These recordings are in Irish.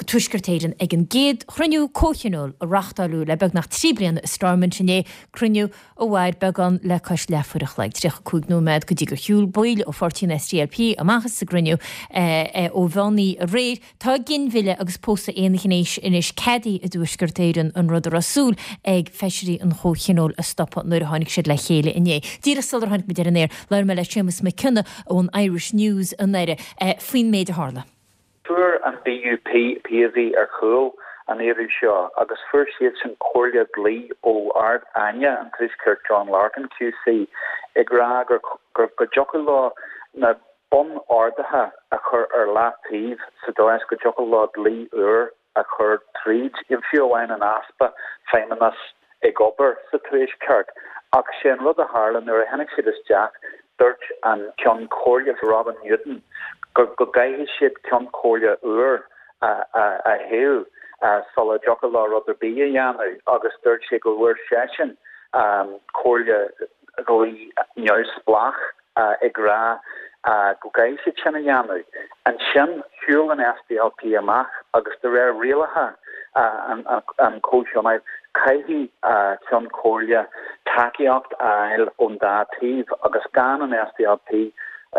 tuisgurtéiren ag an géad chruniú cóchinol a rachtalú le beg nach tríblian starman sinné chruniú ó bhaid beg an le cais lefuach le trech cúgnómed go dtí gur hiúl boil ó 14 STLP a machchas sa gruniú ó bhaní a réir tá gin bhile agus pósa éanachéis inis cedí a tuisgurtéiren an rud a rasúl ag feisirí an cóchinol a stoppa nuair a tháinig siad le chéile inné. Díra sullar tháinig me ar leir me le sémas me cynna ón Irish News an éire faoin méid a hála. Tuair an BUP PV ar chúil an éirí seo agus fuair siad san cóirle glí ó ard aine an trísceirt John Larkin QC ag rá gur jocail lá na bon ordathe a chur ar látíh sa dóis go jocail lá glí a chur tríd in fiúhhain an aspa féimenas ag obair sa trísceirt ach sé an rud a Harlan nuair a hennig siad is Jack dúirt an ceann cóirle Robin Newton go gaithe siad ceann cóirle a héil sal a jocail lá rud a bí a dhéanamh agus dúirt sé go bhfuair sesin cóirle goí neos blach ag rá go gaithe siad sin a dhéanamh an sin siúil an SDLP amach agus de réir rialathe an cóisiúnaid caithí ceann cóirle takeíocht ail ón dátíh agus gan an SDLP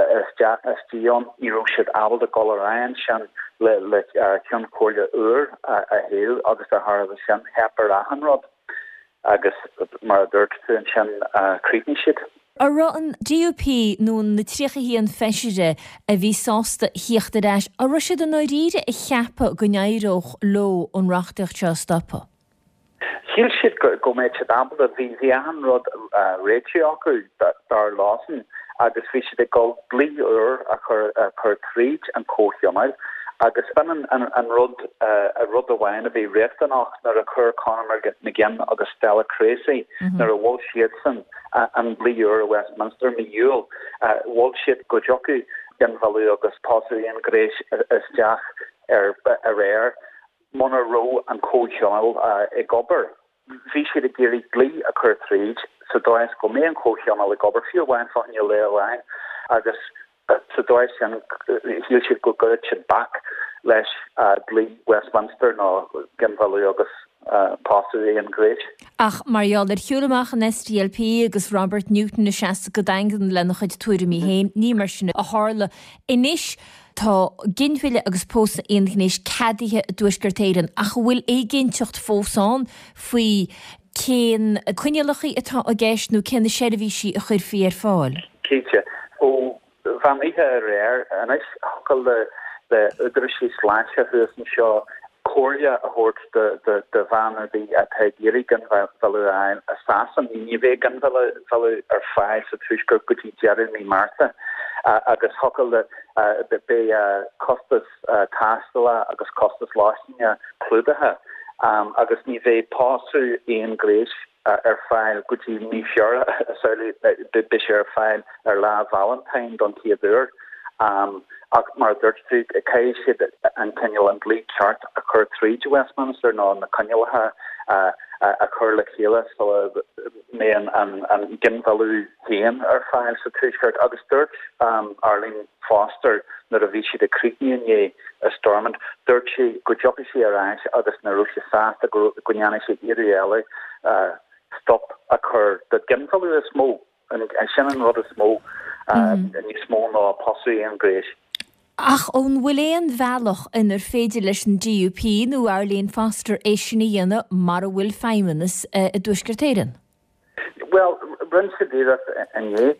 Stion Iroshid Abel de Golarayan Shan le Kyon Korea a héil agus a har sin hepper ahanrod agus mar dirt an sin Cretanshid. A ra an DUP nún na trícha hí an feisiide a bhí sásta hiochtta deis a ra siad an áíre i cheappa go neiroch lo an rachtacht se stoppa. Hiel siad go méid siad abel a bhí ahanrod réitio acu dar lásan agus fi si go bli a chur tríd an cóisiúnaid agus fan an rud a rud a bhain a bhí réftannach nar a chur Conor McGinn agus Stella Creasy nar a bhil siad san an bli a Westminster miúil bhil siad go jocu gan valú agus pásaí an gréis isteach ar a réir mona ro an cóisiúnail i gobar. Bhí siad a géirí glí a chur tríd sa dóis go mé an cóisiúnail i gobar fiúhhain fáin le bhhain agus sa dóis an hiúil siad go goid siad bac leis glí Westminster ná gan valú agus pásaí an gréis. Ach marall hiúlamach an SDLP agus Robert Newton na seasta go daingan lena chuid tuairimí héin ní mar sinna a hála inis tá ginmhile agus pósa aonghnééis cadíthe a dúisgurtéiren ach bhfuil é ginteocht fósán faoi cén cuinealachaí atá a gceisnú cén na seirbhísí a chuir fi ar fáil. Cíte ó bhan ihe a réir an is hocail le udrasí sláise thuas an seo cóirle a hort de bhanar bí a teagéirí gan valú ein a sasan nívé gan valú ar fáil sa tuisgur gotí Jeremy Martha agus hocail de bé costas tastala agus costas láisine clúdathe agus ní bvé pásu éon gréis ar fáil gotí ní fiora de bis ar fáil ar lá Valentine don tíadúr ach mar dúirtú a caiis siad an ceol an glí chart a chur tríd Westminster ná na ceolathe a chur le chéile so mé an ginvalú héan ar fáil sa tuisgurt agus dúirt Arlene Foster nar a bhí siad a Cretanné a Stormont dúirt si go jopa si ar ais agus na rúise sásta goneanna si iréile stop a chur de ginvalú is smó an sin an rud a smó ní smó ná pasú an gréis. Ach ón bhfuil éon bhealach inar féidir leis an DUP nó Arlene Foster é sinna dhéanana mar a bhfuil feimimenas a dúisgurtéiren? Well, run sa dírat ané,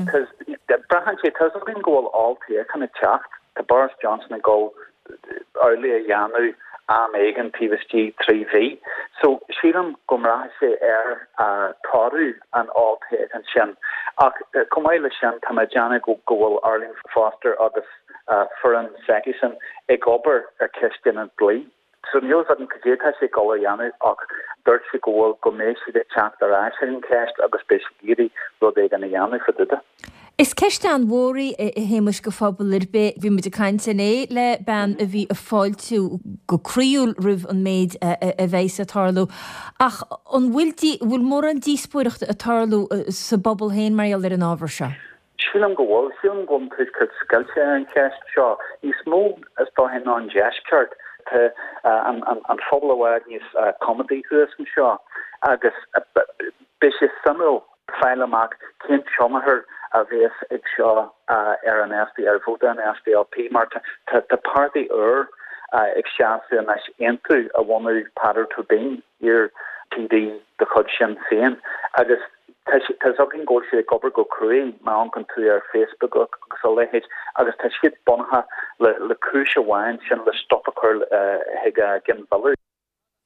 brahan sé tas bhín ggóil áltaí a chuna teacht tá Boris Johnson a ggó early a dhéanú am éigen PVSG 3V. So sílam gomrá sé ar táú an áltaí an sin. Ach cumáile sin tá me deanna go ggóil Arlene Foster agus Furan Sekison ag obair ar ceistin an blí. So níos an cogétá sé gola dhéanú ach dúirt sé gohfuil go méid si de teach ar áisirin ceist agus béisgéirí rud é gan dhéanú fa duda. Is ceiste an mhórí i héimeis go fphobal irbe bhí mu de caiintené le ben a bhí a fáiltú go críúil rih an méid a bhééis a tarlú. Ach an bhfuil mór an díspóireachta a tarlú sa bobbal héin marall ar an ábhar se. Sílam go bhfuil sílam gom tuiscurt sciilte an ceist seo. Ní smó is tá hen an jazzceart an fobal níos comedy thuas an seo agus bis samú feilach cin chomaher a bheith ag seo ar an SD ar bhóta an SDLP mar tá party ag seaú na intu a bhhaú pattern to bin ar TD de chud sin féin agus Tás agin ggóil sé gobar go cruí má an tú ar Facebook agus lehéid agus tá siad bonatha le cruúise bhhain sin le stoppa chur gin valú.